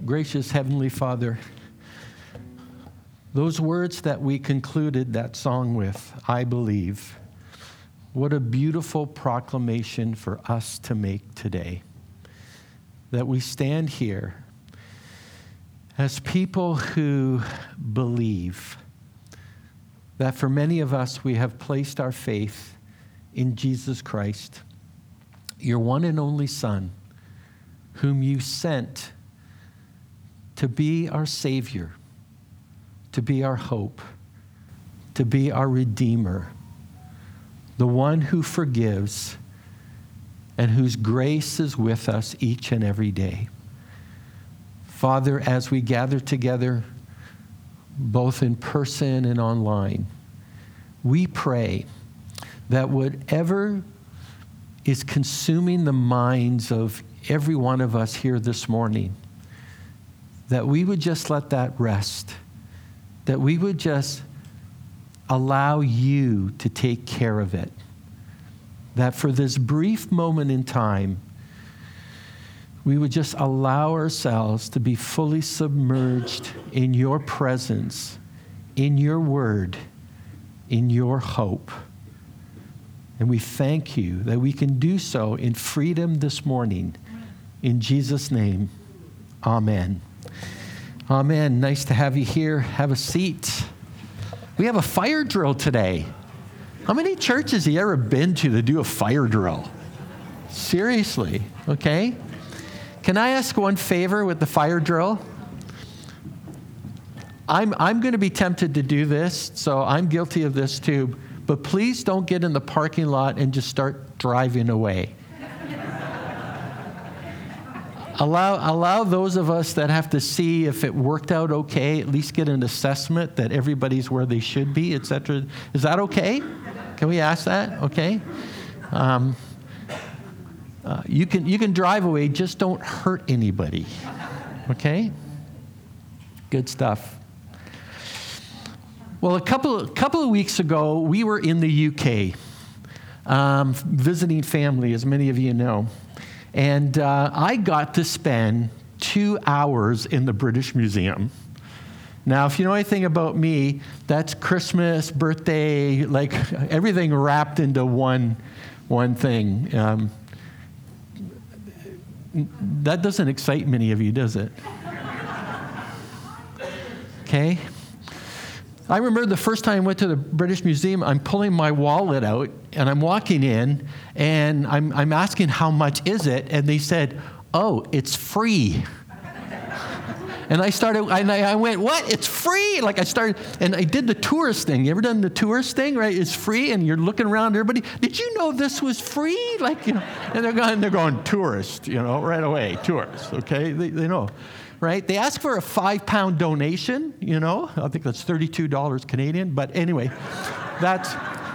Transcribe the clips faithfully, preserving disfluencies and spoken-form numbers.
Gracious Heavenly Father, those words that we concluded that song with, I believe, what a beautiful proclamation for us to make today. That we stand here as people who believe that for many of us, we have placed our faith in Jesus Christ, your one and only Son, whom you sent to be our Savior, to be our hope, to be our Redeemer, the one who forgives and whose grace is with us each and every day. Father, as we gather together, both in person and online, we pray that whatever is consuming the minds of every one of us here this morning, that we would just let that rest, that we would just allow you to take care of it. That for this brief moment in time, we would just allow ourselves to be fully submerged in your presence, in your word, in your hope. And we thank you that we can do so in freedom this morning. In Jesus' name, amen. Amen. Nice to have you here. Have a seat. We have a fire drill today. How many churches have you ever been to to do a fire drill? Seriously, okay? Can I ask one favor with the fire drill? I'm, I'm going to be tempted to do this, so I'm guilty of this too, but please don't get in the parking lot and just start driving away. Allow, allow those of us that have to see if it worked out okay, at least get an assessment that everybody's where they should be, et cetera. Is that okay? Can we ask that? Okay. Um, uh, you can you can drive away, just don't hurt anybody. Okay? Good stuff. Well, a couple a couple of weeks ago, we were in the U K um, visiting family, as many of you know. And uh, I got to spend two hours in the British Museum. Now, if you know anything about me, that's Christmas, birthday, like everything wrapped into one, one thing. Um, that doesn't excite many of you, does it? Okay. I remember the first time I went to the British Museum, I'm pulling my wallet out, and I'm walking in, and I'm, I'm asking how much is it, and they said, oh, it's free. And I started, and I went, what? It's free? Like I started, and I did the tourist thing. You ever done the tourist thing, right? It's free, and you're looking around, everybody, did you know this was free? Like, you know, and they're going, they're going, tourist, you know, right away, tourist, okay? They, they know. Right? They ask for a five-pound donation, you know. I think that's thirty-two dollars Canadian. But anyway, that's...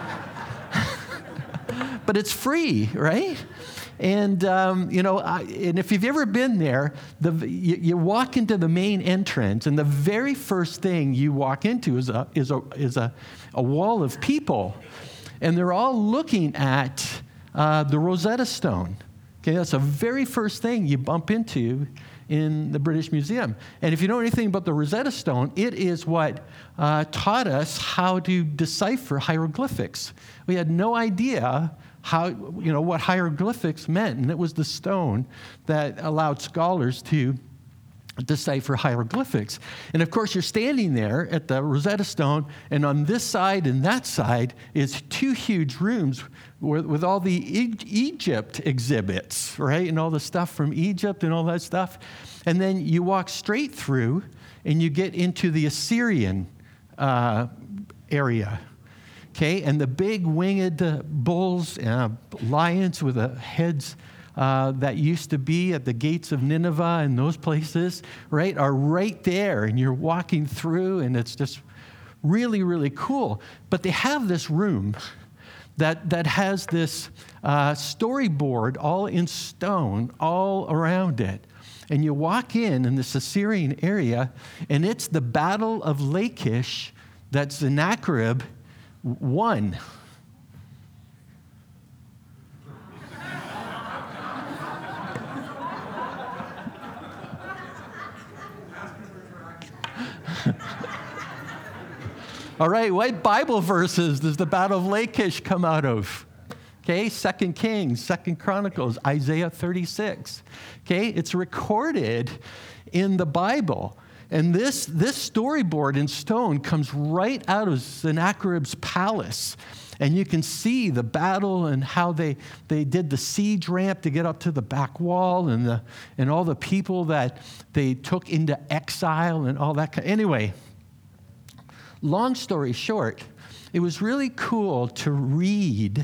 but it's free, right? And, um, you know, I, and if you've ever been there, the, you, you walk into the main entrance, and the very first thing you walk into is a, is a, is a, a wall of people. And they're all looking at uh, the Rosetta Stone. Okay, that's the very first thing you bump into in the British Museum. And if you know anything about the Rosetta Stone, it is what uh, taught us how to decipher hieroglyphics. We had no idea how, you know, what hieroglyphics meant, and it was the stone that allowed scholars to decipher hieroglyphics. And of course, you're standing there at the Rosetta Stone, and on this side and that side is two huge rooms with, with all the e- Egypt exhibits, right? And all the stuff from Egypt and all that stuff. And then you walk straight through, and you get into the Assyrian uh, area. Okay, and the big winged uh, bulls, uh, lions with the heads uh, that used to be at the gates of Nineveh and those places, right, are right there. And you're walking through, and it's just really, really cool. But they have this room that, that has this uh, storyboard all in stone all around it. And you walk in in this Assyrian area, and it's the Battle of Lachish that Sennacherib won. All right, what Bible verses does the Battle of Lachish come out of? Okay, Second Kings, Second Chronicles, Isaiah thirty-six. Okay, it's recorded in the Bible. And this, this storyboard in stone comes right out of Sennacherib's palace. And you can see the battle and how they, they did the siege ramp to get up to the back wall, and, the, and all the people that they took into exile and all that kind. Anyway, long story short, it was really cool to read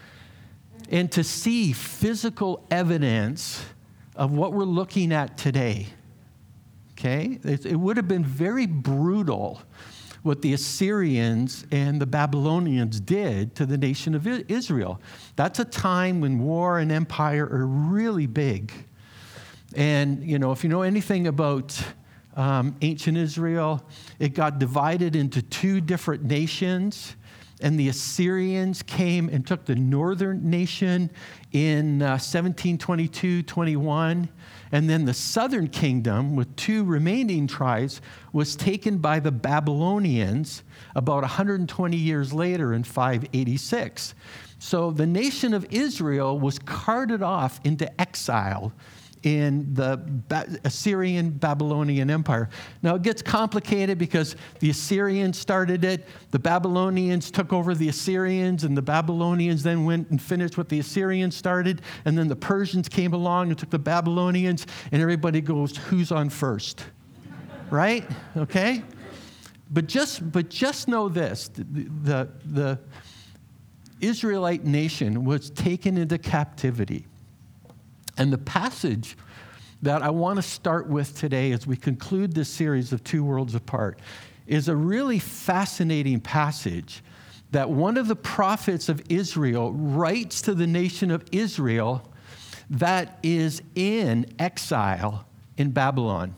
and to see physical evidence of what we're looking at today. Okay? It, it would have been very brutal what the Assyrians and the Babylonians did to the nation of Israel. That's a time when war and empire are really big. And, you know, if you know anything about um, ancient Israel, it got divided into two different nations. And the Assyrians came and took the northern nation in uh, seventeen twenty-two twenty-one. And then the southern kingdom, with two remaining tribes, was taken by the Babylonians about one hundred twenty years later in five eighty-six. So the nation of Israel was carted off into exile in the ba- Assyrian Babylonian Empire. Now it gets complicated because the Assyrians started it, the Babylonians took over the Assyrians, and the Babylonians then went and finished what the Assyrians started, and then the Persians came along and took the Babylonians, and everybody goes, who's on first? Right? Okay? But just but just know this, the, the, the Israelite nation was taken into captivity. And the passage that I want to start with today as we conclude this series of Two Worlds Apart is a really fascinating passage that one of the prophets of Israel writes to the nation of Israel that is in exile in Babylon.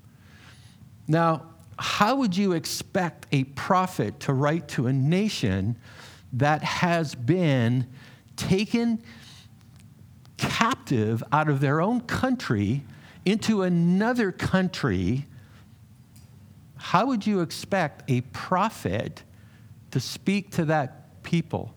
Now, how would you expect a prophet to write to a nation that has been taken captive out of their own country into another country? How would you expect a prophet to speak to that people?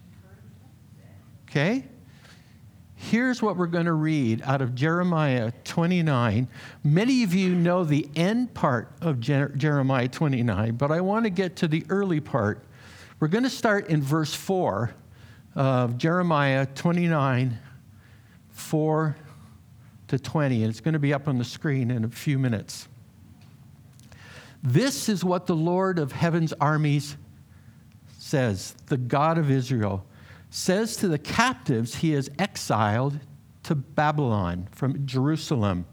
Okay? Here's what we're going to read out of Jeremiah twenty-nine. Many of you know the end part of Jer- Jeremiah twenty-nine, but I want to get to the early part. We're going to start in verse four of Jeremiah twenty-nine, four to twenty, and it's going to be up on the screen in a few minutes. This is what the Lord of heaven's armies says, the God of Israel, says to the captives he has exiled to Babylon from Jerusalem.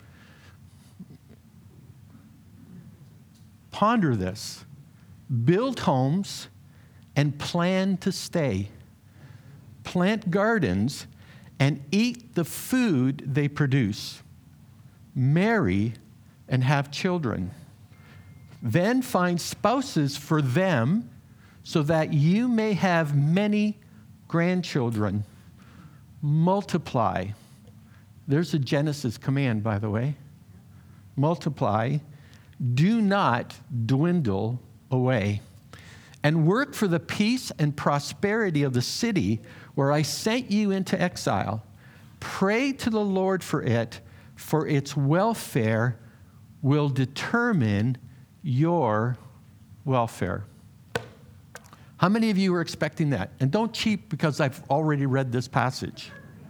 Ponder this. Build homes and plan to stay. Plant gardens and eat the food they produce. Marry and have children. Then find spouses for them so that you may have many grandchildren. Multiply. There's a Genesis command, by the way. Multiply. Do not dwindle away. And work for the peace and prosperity of the city where I sent you into exile. Pray to the Lord for it, for its welfare will determine your welfare. How many of you are expecting that? And don't cheat because I've already read this passage.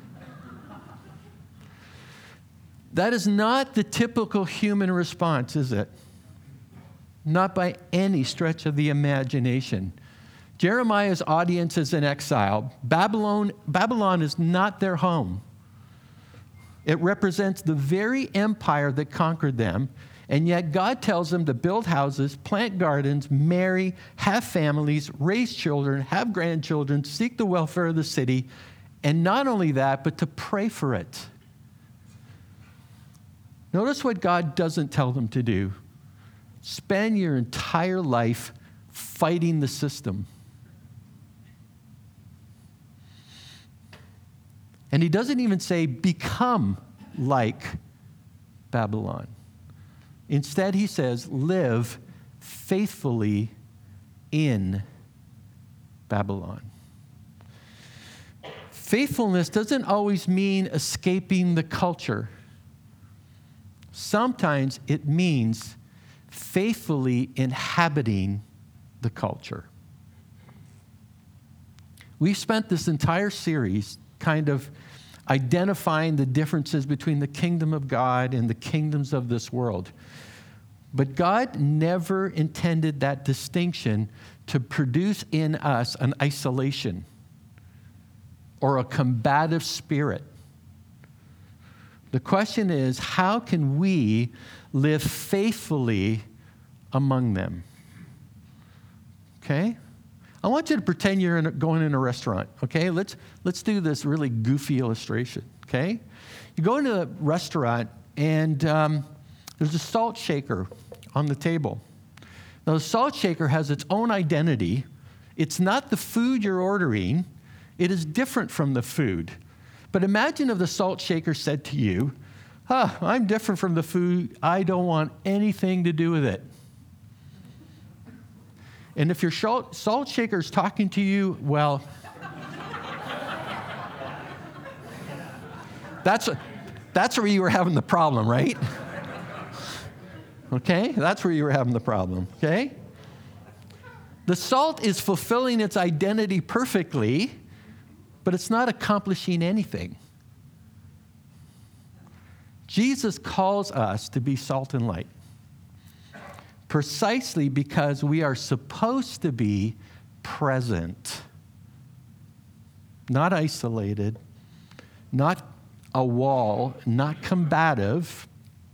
That is not the typical human response, is it? Not by any stretch of the imagination. Jeremiah's audience is in exile. Babylon, Babylon is not their home. It represents the very empire that conquered them, and yet God tells them to build houses, plant gardens, marry, have families, raise children, have grandchildren, seek the welfare of the city, and not only that, but to pray for it. Notice what God doesn't tell them to do. Spend your entire life fighting the system. And he doesn't even say, become like Babylon. Instead, he says, live faithfully in Babylon. Faithfulness doesn't always mean escaping the culture. Sometimes it means faithfully inhabiting the culture. We've spent this entire series kind of identifying the differences between the kingdom of God and the kingdoms of this world. But God never intended that distinction to produce in us an isolation or a combative spirit. The question is, how can we live faithfully among them? Okay? I want you to pretend you're in a, going in a restaurant, okay? Let's, let's do this really goofy illustration, okay? You go into a restaurant, and um, there's a salt shaker on the table. Now, the salt shaker has its own identity. It's not the food you're ordering. It is different from the food. But imagine if the salt shaker said to you, huh, I'm different from the food. I don't want anything to do with it. And if your salt shaker is talking to you, well, that's, that's where you were having the problem, right? Okay? That's where you were having the problem, okay? The salt is fulfilling its identity perfectly, but it's not accomplishing anything. Jesus calls us to be salt and light precisely because we are supposed to be present, not isolated, not a wall, not combative.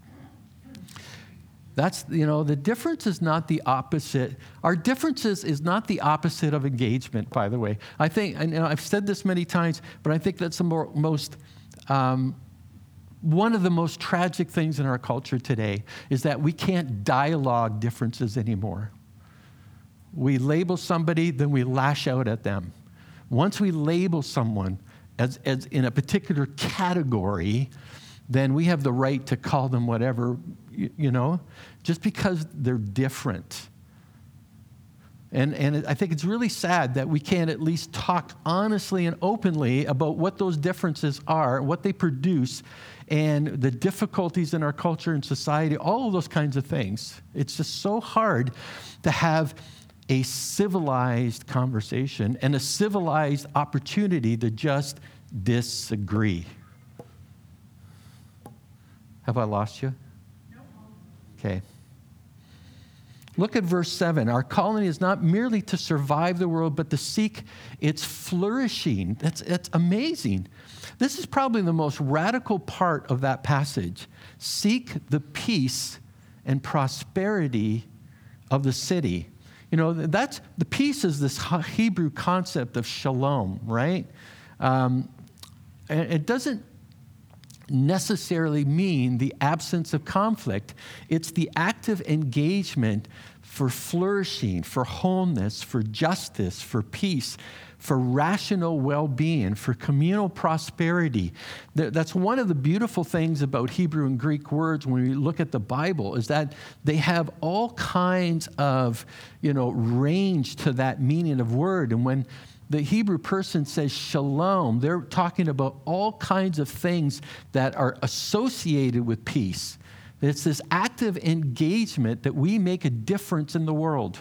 That's, you know, the difference is not the opposite. Our differences is not the opposite of engagement, by the way. I think, and you know, I've said this many times, but I think that's the more, most, um, one of the most tragic things in our culture today is that we can't dialogue differences anymore. We label somebody, then we lash out at them. Once we label someone as, as in a particular category, then we have the right to call them whatever, you, you know, just because they're different. And, and I think it's really sad that we can't at least talk honestly and openly about what those differences are, what they produce, and the difficulties in our culture and society, all of those kinds of things. It's just so hard to have a civilized conversation and a civilized opportunity to just disagree. Have I lost you? No. Okay. Look at verse seven. Our calling is not merely to survive the world, but to seek its flourishing. That's, that's amazing. This is probably the most radical part of that passage. Seek the peace and prosperity of the city. You know, that's, the peace is this Hebrew concept of shalom, right? Um, and it doesn't necessarily mean the absence of conflict. It's the active engagement for flourishing, for wholeness, for justice, for peace, for rational well-being, for communal prosperity. That's one of the beautiful things about Hebrew and Greek words when we look at the Bible, is that they have all kinds of, you know, range to that meaning of word. And when the Hebrew person says shalom, they're talking about all kinds of things that are associated with peace. It's this active engagement that we make a difference in the world.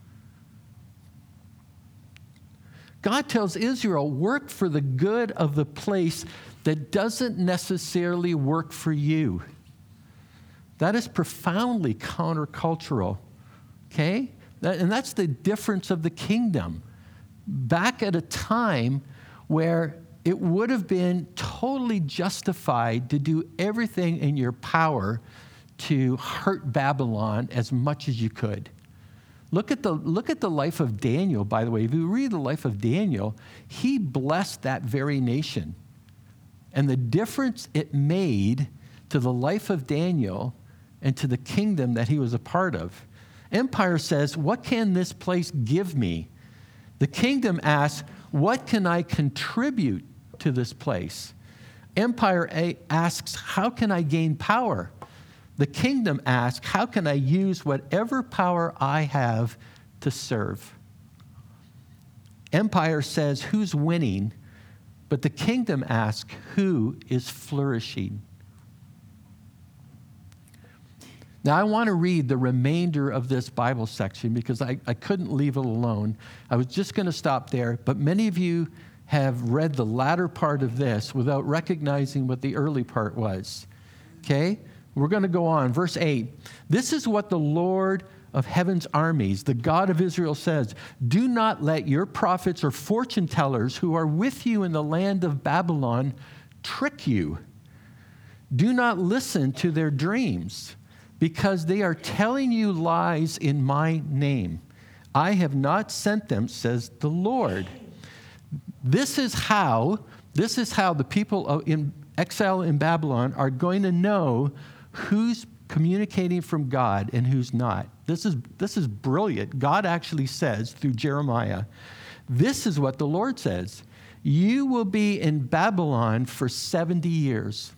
God tells Israel, work for the good of the place that doesn't necessarily work for you. That is profoundly countercultural, okay? That, and that's the difference of the kingdom. Back at a time where it would have been totally justified to do everything in your power to hurt Babylon as much as you could. Look at the, look at the life of Daniel, by the way. If you read the life of Daniel, he blessed that very nation. And the difference it made to the life of Daniel and to the kingdom that he was a part of. Empire says, what can this place give me? The kingdom asks, what can I contribute to this place? Empire asks, how can I gain power? The kingdom asks, how can I use whatever power I have to serve? Empire says, who's winning? But the kingdom asks, who is flourishing? Now, I want to read the remainder of this Bible section because I, I couldn't leave it alone. I was just going to stop there, but many of you have read the latter part of this without recognizing what the early part was. Okay? We're going to go on. Verse eight. This is what the Lord of heaven's armies, the God of Israel, says: do not let your prophets or fortune tellers who are with you in the land of Babylon trick you. Do not listen to their dreams, because they are telling you lies in my name. I have not sent them, says the Lord. This is how, this is how the people in exile in Babylon are going to know who's communicating from God and who's not. This is, this is brilliant. God actually says through Jeremiah, this is what the Lord says: you will be in Babylon for seventy years.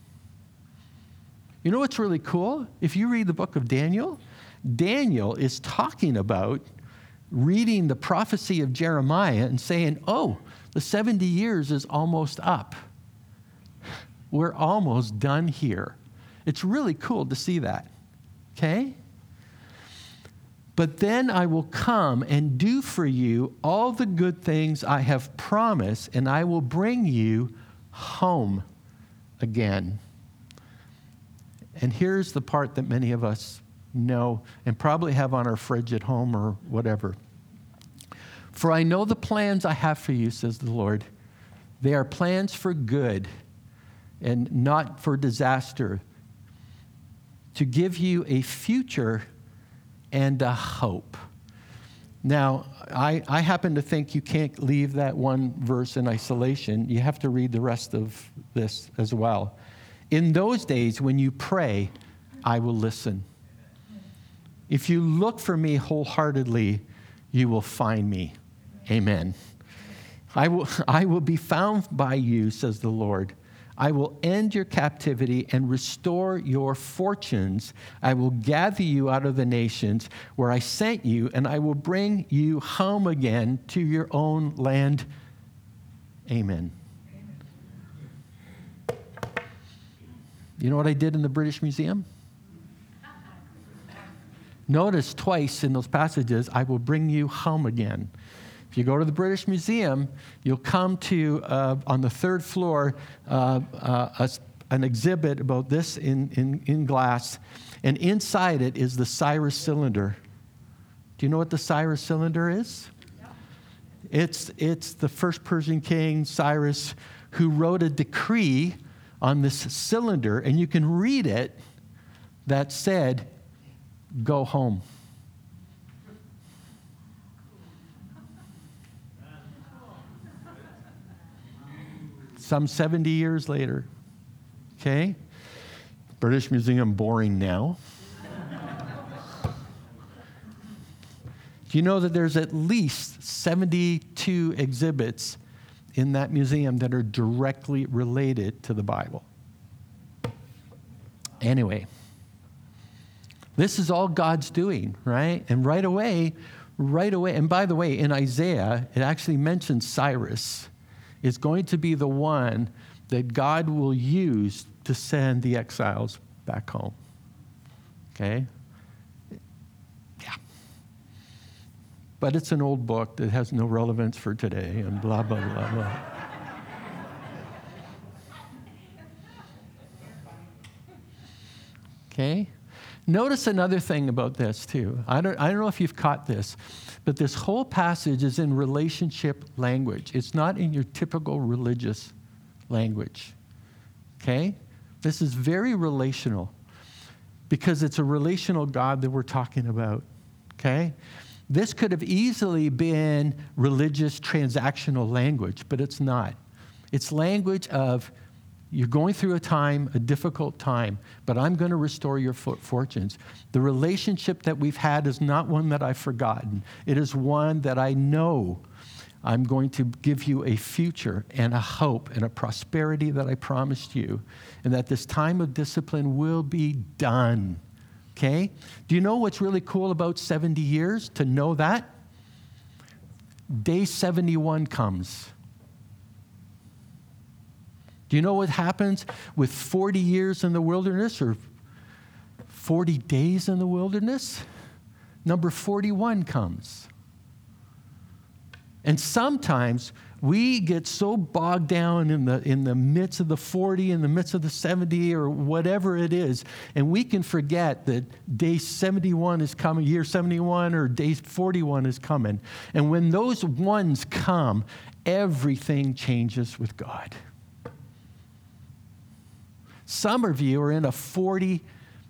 You know what's really cool? If you read the book of Daniel, Daniel is talking about reading the prophecy of Jeremiah and saying, oh, the seventy years is almost up. We're almost done here. It's really cool to see that, okay? But then I will come and do for you all the good things I have promised, and I will bring you home again. And here's the part that many of us know and probably have on our fridge at home or whatever. For I know the plans I have for you, says the Lord. They are plans for good and not for disaster, to give you a future and a hope. Now, I, I happen to think you can't leave that one verse in isolation. You have to read the rest of this as well. In those days, when you pray, I will listen. If you look for me wholeheartedly, you will find me. Amen. I will, I will be found by you, says the Lord. I will end your captivity and restore your fortunes. I will gather you out of the nations where I sent you, and I will bring you home again to your own land. Amen. You know what I did in the British Museum? Notice twice in those passages, I will bring you home again. If you go to the British Museum, you'll come to, uh, on the third floor, uh, uh, a, an exhibit about this in, in, in glass. And inside it is the Cyrus cylinder. Do you know what the Cyrus cylinder is? Yeah. It's, it's the first Persian king, Cyrus, who wrote a decree on this cylinder, and you can read it, that said, go home. Some seventy years later, okay? British Museum, boring now. Do you know that there's at least seventy-two exhibits in that museum that are directly related to the Bible? Anyway, this is all God's doing, right? And right away, right away, and by the way, in Isaiah, it actually mentions Cyrus is going to be the one that God will use to send the exiles back home. Okay? Yeah. But it's an old book that has no relevance for today, and blah, blah, blah, blah. Okay? Notice another thing about this, too. I don't, I don't know if you've caught this, but this whole passage is in relationship language. It's not in your typical religious language. Okay? This is very relational because it's a relational God that we're talking about. Okay? This could have easily been religious transactional language, but it's not. It's language of, you're going through a time, a difficult time, but I'm going to restore your fortunes. The relationship that we've had is not one that I've forgotten. It is one that I know I'm going to give you a future and a hope and a prosperity that I promised you, and that this time of discipline will be done. Okay? Do you know what's really cool about seventy years? To know that? Day seventy-one comes. Do you know what happens with forty years in the wilderness or forty days in the wilderness? Number forty-one comes. And sometimes we get so bogged down in the, in the midst of the forty, in the midst of the seventy, or whatever it is, and we can forget that day seventy-one is coming, year seventy-one, or day forty-one is coming. And when those ones come, everything changes with God. Some of you are in a forty-day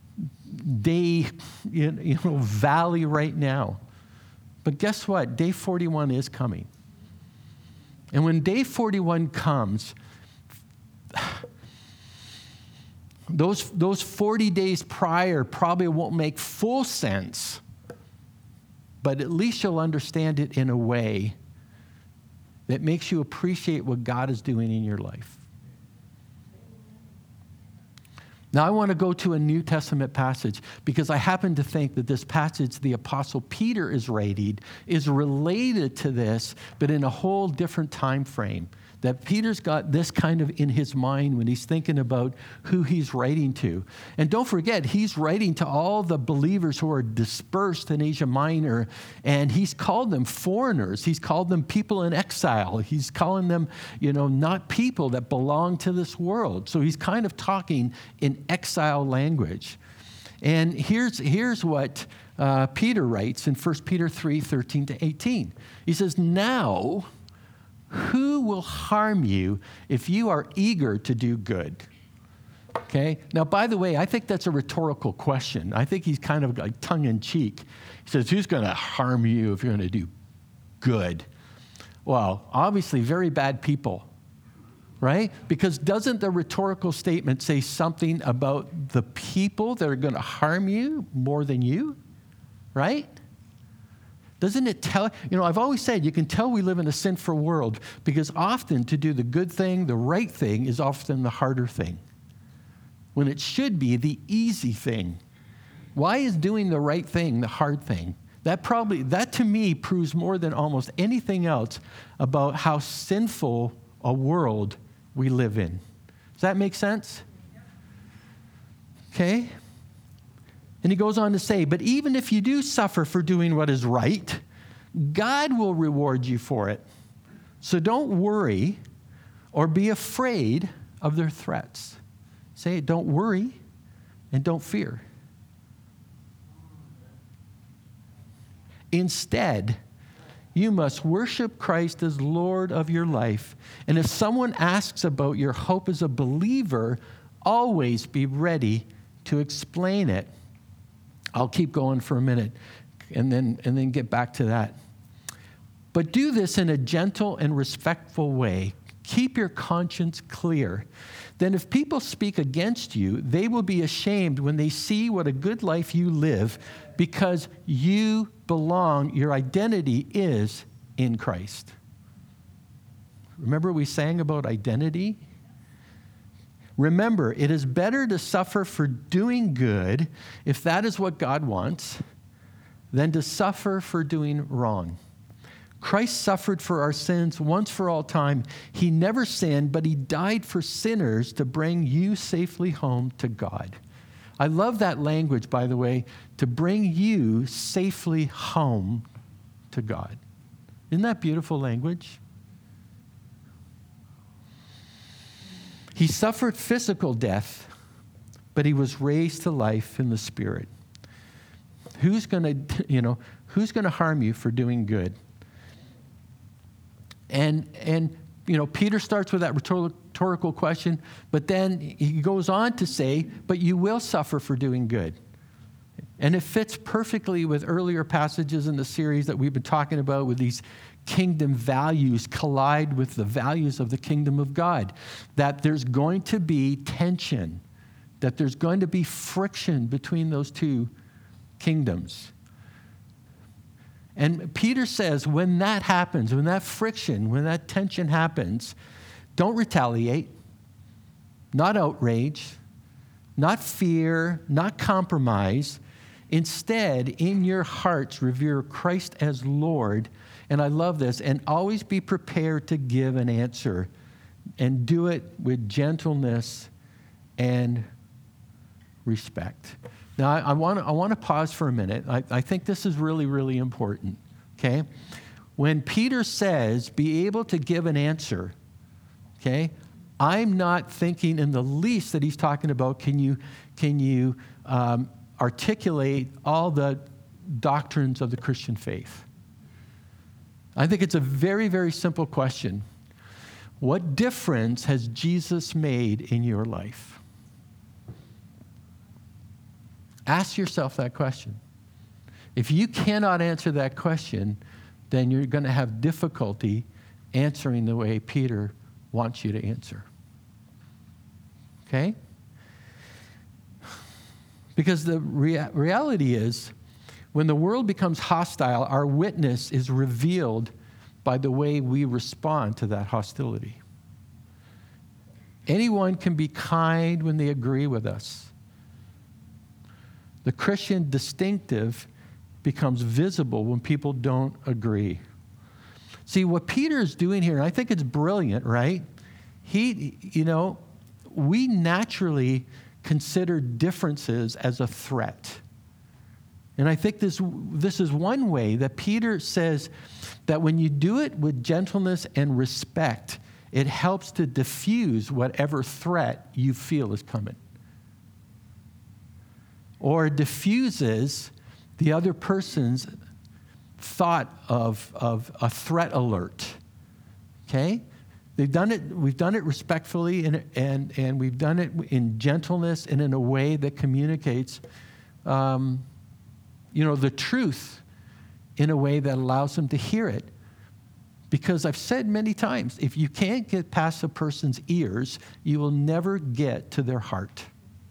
you know, valley right now. But guess what? Day forty-one is coming. And when day forty-one comes, those, those forty days prior probably won't make full sense, but at least you'll understand it in a way that makes you appreciate what God is doing in your life. Now, I want to go to a New Testament passage because I happen to think that this passage the Apostle Peter is writing is related to this, but in a whole different time frame. That Peter's got this kind of in his mind when he's thinking about who he's writing to. And don't forget, he's writing to all the believers who are dispersed in Asia Minor, and he's called them foreigners. He's called them people in exile. He's calling them, you know, not people that belong to this world. So he's kind of talking in exile language. And here's, here's what uh, Peter writes in First Peter three, thirteen to eighteen. He says, "Now, who will harm you if you are eager to do good?" Okay? Now, by the way, I think that's a rhetorical question. I think he's kind of like tongue-in-cheek. He says, who's going to harm you if you're going to do good? Well, obviously, very bad people, right? Because doesn't the rhetorical statement say something about the people that are going to harm you more than you, right? Doesn't it tell, you know, I've always said you can tell we live in a sinful world because often to do the good thing, the right thing, is often the harder thing, when it should be the easy thing. Why is doing the right thing the hard thing? That probably, that to me proves more than almost anything else about how sinful a world we live in. Does that make sense? Okay? And he goes on to say, but even if you do suffer for doing what is right, God will reward you for it. So don't worry or be afraid of their threats. Say it, don't worry and don't fear. Instead, you must worship Christ as Lord of your life. And if someone asks about your hope as a believer, always be ready to explain it. I'll keep going for a minute and then, and then get back to that. But do this in a gentle and respectful way. Keep your conscience clear. Then if people speak against you, they will be ashamed when they see what a good life you live, because you belong, your identity is in Christ. Remember we sang about identity? Remember, it is better to suffer for doing good, if that is what God wants, than to suffer for doing wrong. Christ suffered for our sins once for all time. He never sinned, but he died for sinners to bring you safely home to God. I love that language, by the way, to bring you safely home to God. Isn't that beautiful language? He suffered physical death, but he was raised to life in the Spirit. Who's going to, you know, who's going to harm you for doing good? And, and you know, Peter starts with that rhetorical question, but then he goes on to say, but you will suffer for doing good. And it fits perfectly with earlier passages in the series that we've been talking about, with these kingdom values collide with the values of the kingdom of God. That there's going to be tension, that there's going to be friction between those two kingdoms. And Peter says when that happens, when that friction, when that tension happens, don't retaliate, not outrage, not fear, not compromise. Instead, in your hearts, revere Christ as Lord. And I love this. And always be prepared to give an answer. And do it with gentleness and respect. Now, I, I want to I want to pause for a minute. I, I think this is really, really important, okay? When Peter says, be able to give an answer, okay, I'm not thinking in the least that he's talking about, can you, can you um, articulate all the doctrines of the Christian faith? I think it's a very, very simple question. What difference has Jesus made in your life? Ask yourself that question. If you cannot answer that question, then you're going to have difficulty answering the way Peter wants you to answer. Okay? Because the rea- reality is, when the world becomes hostile, our witness is revealed by the way we respond to that hostility. Anyone can be kind when they agree with us. The Christian distinctive becomes visible when people don't agree. See, what Peter is doing here, and I think it's brilliant, right? He, you know, we naturally consider differences as a threat. And I think this, this is one way that Peter says that when you do it with gentleness and respect, it helps to diffuse whatever threat you feel is coming. Or diffuses the other person's thought of, of a threat alert. Okay? They've done it, we've done it respectfully and, and, and we've done it in gentleness and in a way that communicates um, you know, the truth in a way that allows them to hear it. Because I've said many times, if you can't get past a person's ears, you will never get to their heart.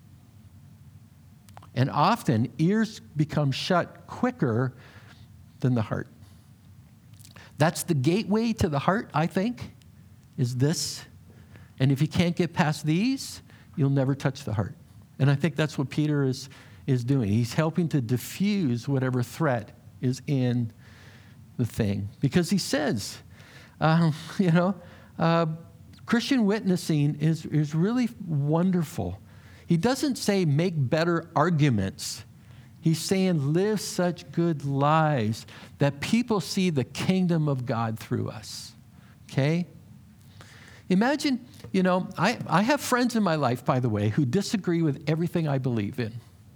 And often, ears become shut quicker than the heart. That's the gateway to the heart, I think, is this. And if you can't get past these, you'll never touch the heart. And I think that's what Peter is, is doing. He's helping to diffuse whatever threat is in the thing. Because he says, um, you know, uh, Christian witnessing is, is really wonderful. He doesn't say make better arguments. He's saying live such good lives that people see the kingdom of God through us. Okay? Imagine, you know, I, I have friends in my life, by the way, who disagree with everything I believe in.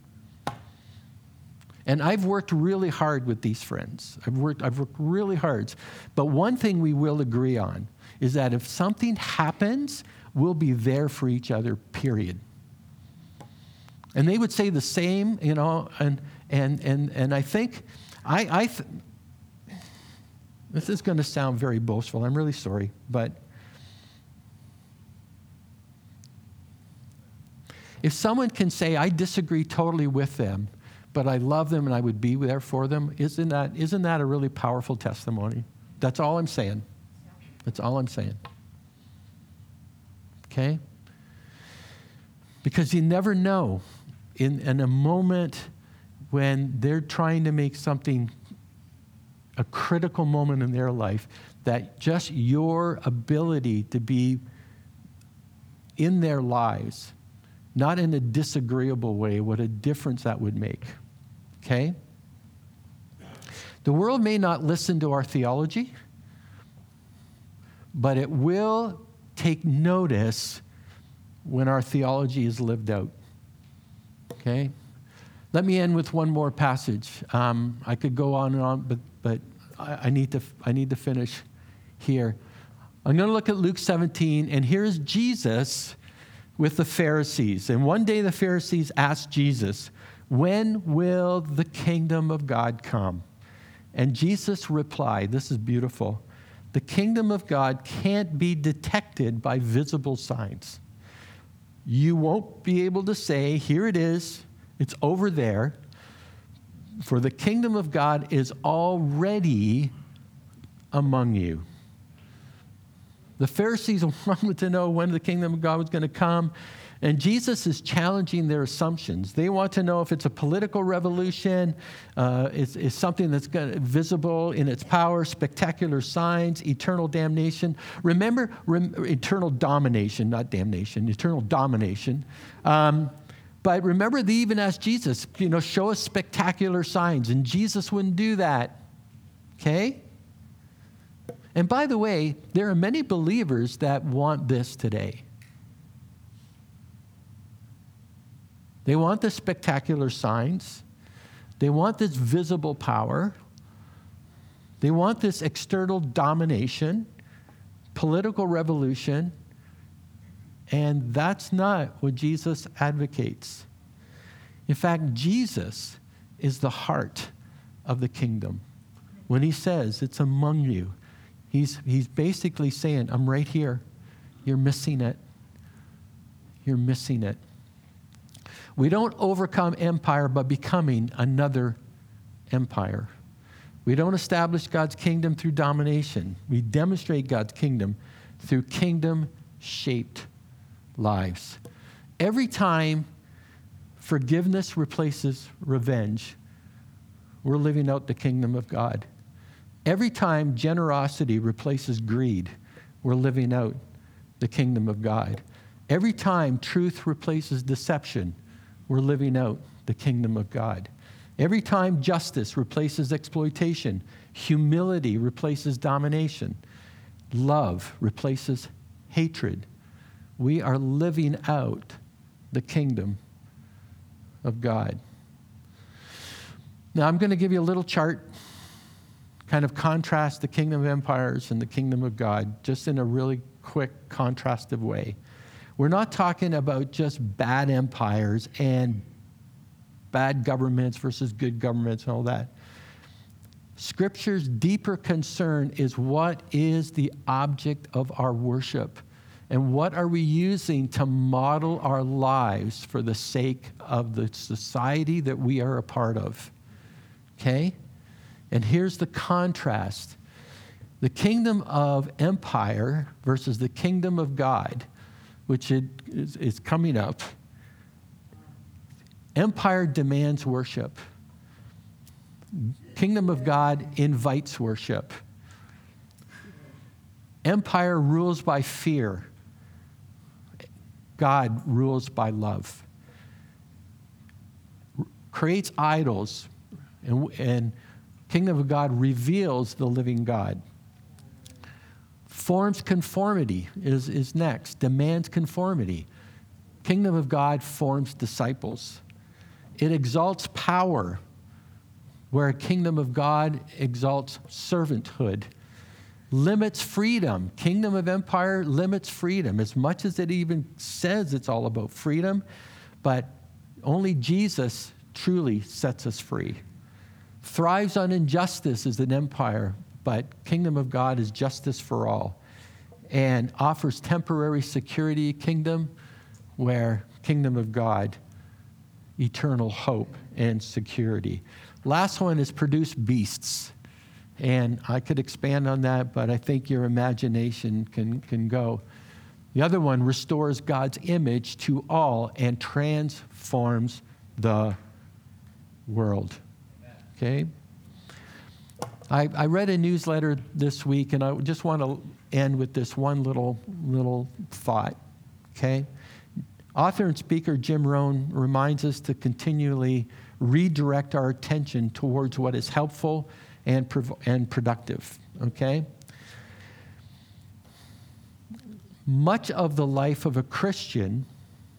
And I've worked really hard with these friends. I've worked, I've worked really hard. But one thing we will agree on is that if something happens, we'll be there for each other, period. And they would say the same, you know, and and and and I think, I, I th- this is going to sound very boastful. I'm really sorry, but if someone can say, I disagree totally with them, but I love them and I would be there for them, isn't that isn't that a really powerful testimony? That's all I'm saying. That's all I'm saying. Okay? Because you never know. In, in a moment when they're trying to make something a critical moment in their life, that just your ability to be in their lives, not in a disagreeable way, what a difference that would make. Okay? The world may not listen to our theology, but it will take notice when our theology is lived out. Okay? Let me end with one more passage. Um, I could go on and on, but but I, I need to I need to finish here. I'm going to look at Luke seventeen, and here's Jesus with the Pharisees. And one day the Pharisees asked Jesus, "When will the kingdom of God come?" And Jesus replied, this is beautiful, "The kingdom of God can't be detected by visible signs." You won't be able to say, here it is, it's over there, for the kingdom of God is already among you. The Pharisees wanted to know when the kingdom of God was going to come. And Jesus is challenging their assumptions. They want to know if it's a political revolution, uh, is, is something that's gonna, visible in its power, spectacular signs, eternal damnation. Remember, rem, eternal domination, not damnation, eternal domination. Um, but remember, they even asked Jesus, you know, show us spectacular signs. And Jesus wouldn't do that. Okay? And by the way, there are many believers that want this today. They want the spectacular signs. They want this visible power. They want this external domination, political revolution. And that's not what Jesus advocates. In fact, Jesus is the heart of the kingdom. When he says it's among you, he's, he's basically saying, I'm right here. You're missing it. You're missing it. We don't overcome empire by becoming another empire. We don't establish God's kingdom through domination. We demonstrate God's kingdom through kingdom-shaped lives. Every time forgiveness replaces revenge, we're living out the kingdom of God. Every time generosity replaces greed, we're living out the kingdom of God. Every time truth replaces deception, we're living out the kingdom of God. Every time justice replaces exploitation, humility replaces domination, love replaces hatred, we are living out the kingdom of God. Now, I'm going to give you a little chart, kind of contrast the kingdom of empires and the kingdom of God, just in a really quick, contrastive way. We're not talking about just bad empires and bad governments versus good governments and all that. Scripture's deeper concern is what is the object of our worship and what are we using to model our lives for the sake of the society that we are a part of. Okay? And here's the contrast. The kingdom of empire versus the kingdom of God, which it is, is coming up. Empire demands worship. Kingdom of God invites worship. Empire rules by fear. God rules by love. Creates idols, and, and kingdom of God reveals the living God. Forms conformity is, is next, demands conformity. Kingdom of God forms disciples. It exalts power, where kingdom of God exalts servanthood. Limits freedom. Kingdom of empire limits freedom, as much as it even says it's all about freedom, but only Jesus truly sets us free. Thrives on injustice as an empire, but kingdom of God is justice for all, and offers temporary security kingdom, where kingdom of God, eternal hope and security. Last one is produce beasts. And I could expand on that, but I think your imagination can, can go. The other one restores God's image to all and transforms the world. Okay? I, I read a newsletter this week, and I just want to end with this one little, little thought. Okay? Author and speaker Jim Rohn reminds us to continually redirect our attention towards what is helpful and, prov- and productive, okay? Much of the life of a Christian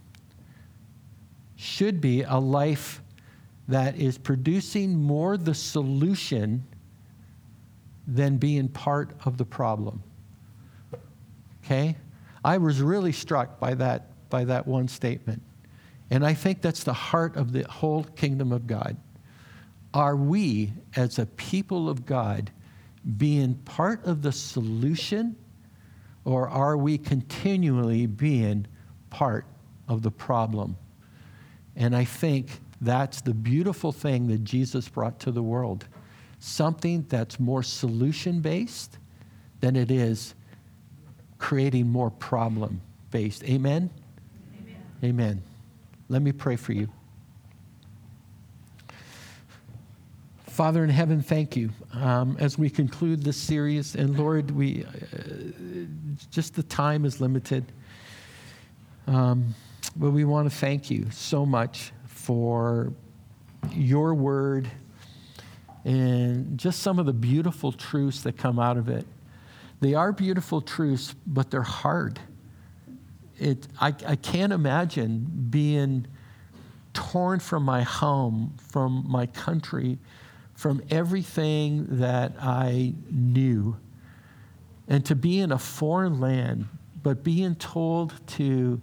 should be a life that is producing more the solution than being part of the problem, okay? I was really struck by that, by that one statement, and I think that's the heart of the whole kingdom of God. Are we, as a people of God, being part of the solution, or are we continually being part of the problem? And I think that's the beautiful thing that Jesus brought to the world. Something that's more solution-based than it is creating more problem-based. Amen? Amen. Amen. Let me pray for you. Father in heaven, thank you. Um, as we conclude this series, and Lord, we uh, just the time is limited, um, but we want to thank you so much for your word and just some of the beautiful truths that come out of it. They are beautiful truths, but they're hard. It, I, I can't imagine being torn from my home, from my country, from everything that I knew, and to be in a foreign land, but being told to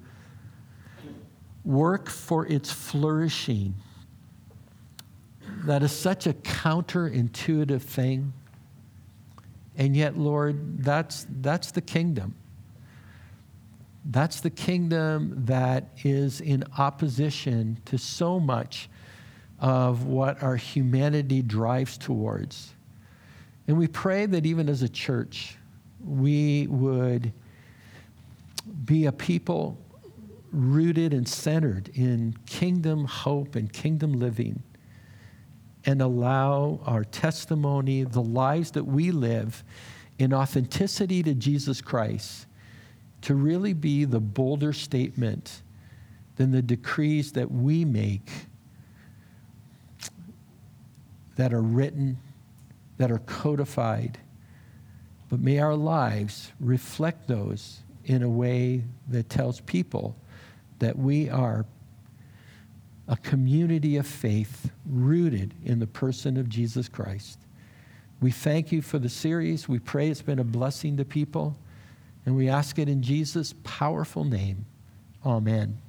work for its flourishing. That is such a counterintuitive thing. And yet, Lord, that's, that's the kingdom. That's the kingdom that is in opposition to so much of what our humanity drives towards. And we pray that even as a church, we would be a people rooted and centered in kingdom hope and kingdom living, and allow our testimony, the lives that we live in authenticity to Jesus Christ, to really be the bolder statement than the decrees that we make that are written, that are codified. But may our lives reflect those in a way that tells people that we are a community of faith rooted in the person of Jesus Christ. We thank you for the series. We pray it's been a blessing to people. And we ask it in Jesus' powerful name. Amen.